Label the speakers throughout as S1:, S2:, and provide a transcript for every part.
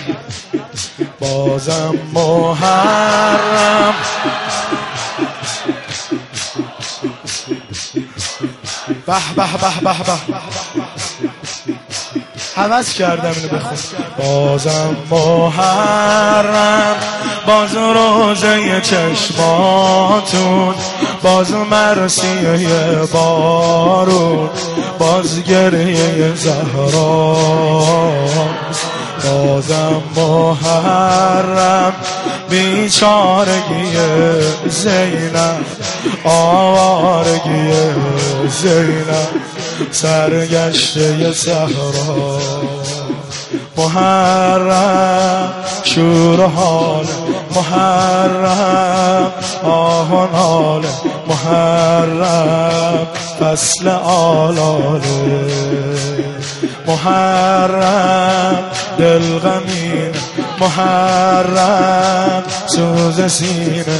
S1: بازم محرم به به به به به حوض کردم اینو بخون. بازم محرم، باز روزه چشماتون، باز مرسیه بارون، باز گریه زهرا. بازم محرم، بیچارگی زینب، آوارگی زینب، سرگشته صحرا. محرم شور حال، محرم آه و ناله، محرم فصل آلاله، محرم دل غمین، محرم سوز سینه،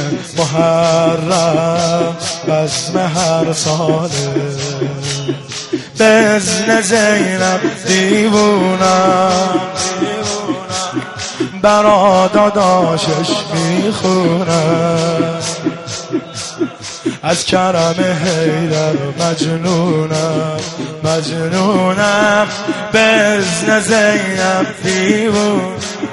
S1: محرم بزم هر ساله. بزن زینب دیوونم، برا داداشش میخونم، از کرم حیدر مجنونم، مجنونم. بزن زینب دیوون،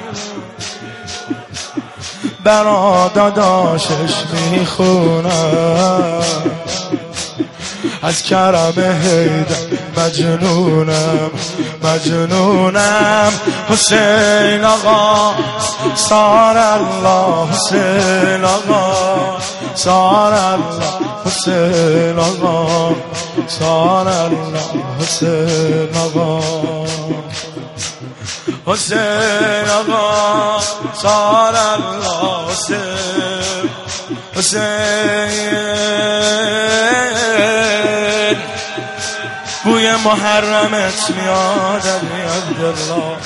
S1: برا داداشش میخونم، از کرم حیدر مجنونم، مجنونم. حسین آقا سار الله، حسین آقا سار الله، حسین آقا سار الله، حسین آقا، حسین آقا سار الله، حسین، حسین. بوی محرمت میاد عبدالله،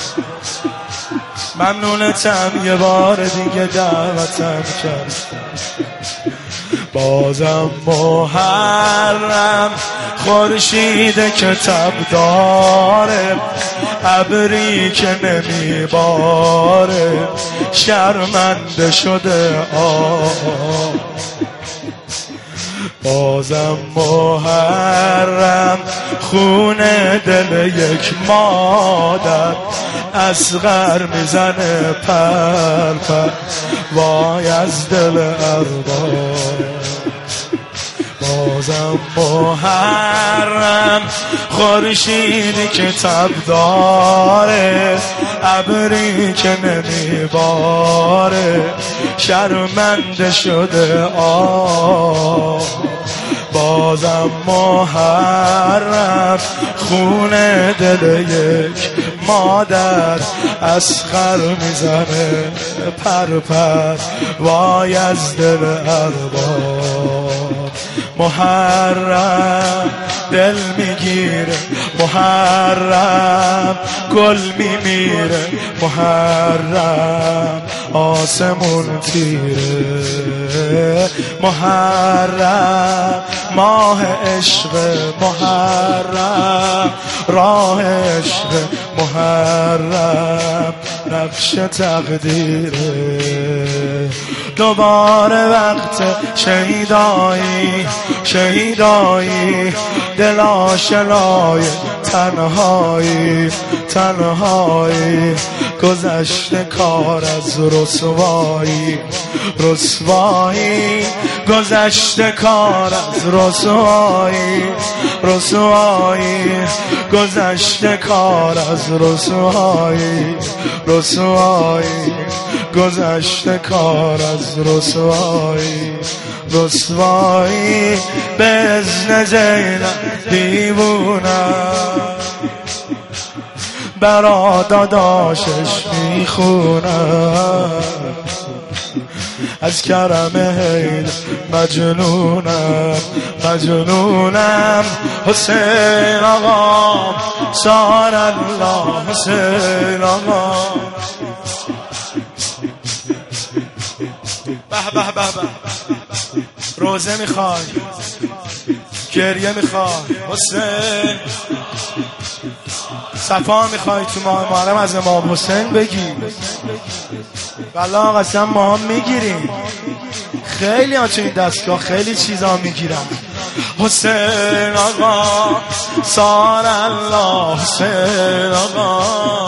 S1: ممنونتم یه بار دیگه دعوتم کرد. بازم محرم، خورشید که تب داره، ابری که نمیباره، شرمنده شده بازم محرم، خون دل یک مادر، اصغر میزنه پر پر، وای از دل ارباب. بازم محرم، خورشیدی که تب داره، ابری که نمیباره، شرمنده شده بازم محرم، خون دل یک مادر، اصغر میزنه پر پر، وای از دل ارباب. محرم دل میگیره، محرم گل میمیره، محرم آسمون تیره، محرم ماه عشق، محرم راه عشق، محرم نقش تقدیره. دوباره وقت شهیدایی، شهیدایی، دل آشنای تنهایی، تنهایی، گذشته کار از رسوایی، رسوایی، گذشته کار از رسوایی، رسوایی، گذشته کار از رسوایی، رسوایی، گذشته کار از رسوایی، رسوایی. بزن زینب دیوونم، برا داداشش میخونم، از کرم حیدر مجنونم، مجنونم. حسین آقا سار الله، حسین آقا به به به به. روزه میخوای، گریه میخوای، حسین صفا میخوای، تو محرم از امام حسین بگی. بلا قسم ما هم میگیریم، خیلی ها تو این دستگاه خیلی چیزا میگیرن. حسین آقا سار الله، حسین آقا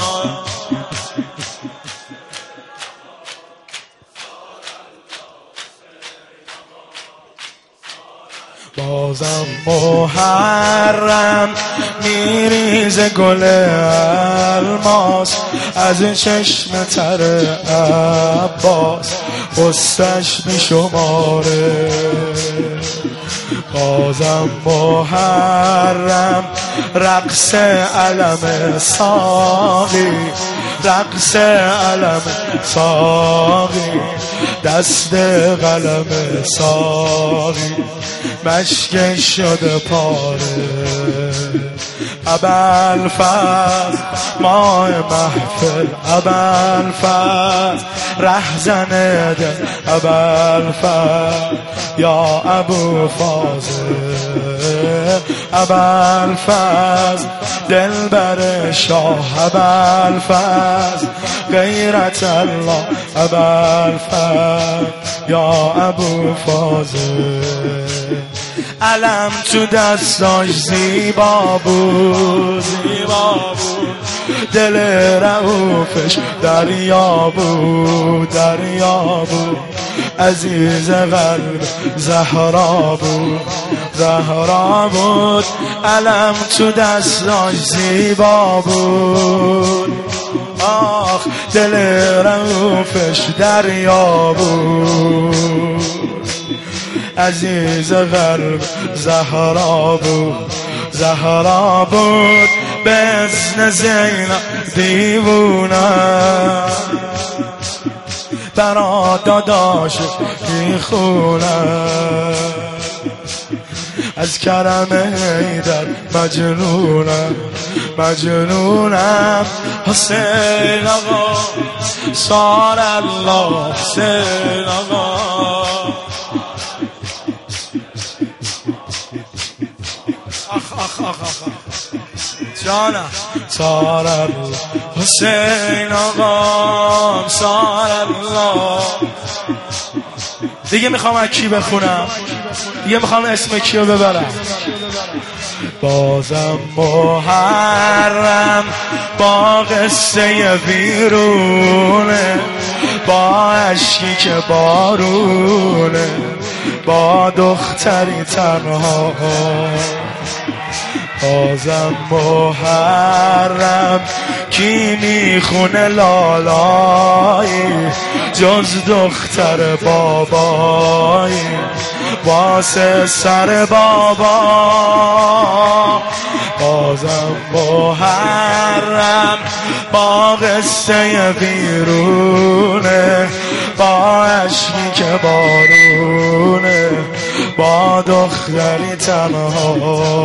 S1: بازم محرم میریزه گل الماس از چشم تر عباس، قصه‌اش میشماره. بازم محرم رقص علم ساقی، رقص علم ساقی، دست قلم ساقی مشکش شده پاره. ابوالفضل ماه محفل، ابوالفضل رهزن دل، ابوالفضل یا ابو فاضل، ابوالفضل دلبر شاه، ابوالفضل غیرت الله، ابوالفضل یا ابو فاضل. علم تو دستاش زیبا بود، زیبا بود، دل رؤوفش دریا بود، دریا بود، عزیز قلب زهرا بود، زهرا بود. علم تو دستاش زیبا بود، آخ دل رؤوفش دریا بود، عزیز قلب زهرا بود، زهرا بود. به اذن زینب دیوونه برا داداش میخونه، از کرم حیدر مجنونم، مجنونم. حسین آقا سار الله، حسین آقا جانم سار الله، حسین آقا سار الله. دیگه میخوام از کی بخونم، دیگه میخوام اسم کیو ببرم. بازم محرم با قصه ویرونه، با عشقی که بارونه، با دختری تنها. بازم محرم کی میخونه لالایی جز دختر بابایی، واسه سر بابا. بازم محرم با قصه بیرونه، با عشقی که بارونه، با دختری تنها.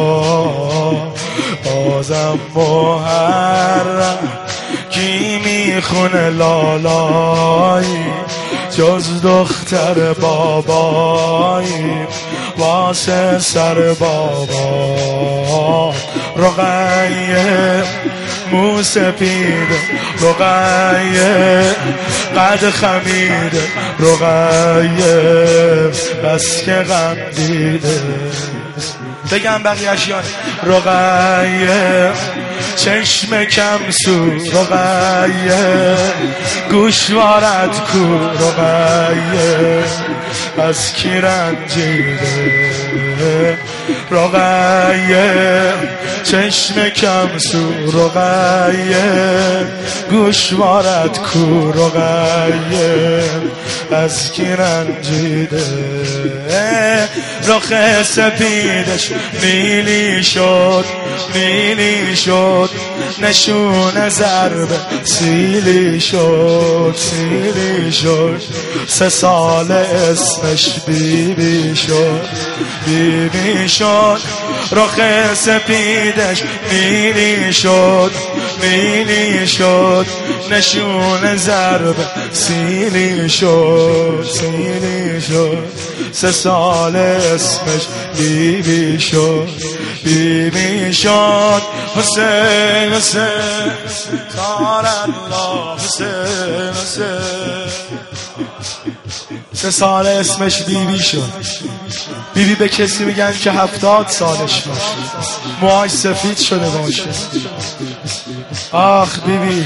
S1: بازم محرم کی میخونه لالایی جز دختر بابایی، واسه سر بابا. رقیه موسپید، رقیه قد خمید، رقیه بس که غم دیده. بگم بقیه‌اش یاد. رقیه چشم کم سو، رقیه گوشوارت کو، رقیه از کی رنجیده. رقیه چشم کم سو، رقیه گوشوارت کو، رقیه از کی رنجیده. رخ سپیدش نیلی شد، نیلی شد، نشون ضرب سیلی شد، سیلی شد. 3 سال اسمش بیبی شد، بیبی شد. رخ سپیدش نیلی شد، مینی شد نشون ضرب سینی شد 3 سال اسمش بیبی شد حسین حسین تار الله حسین 3 سال اسمش بیبی شد. بیبی به کسی میگن که 70 سالش باشه، موهاش سفید شده باشه. آخ بیبی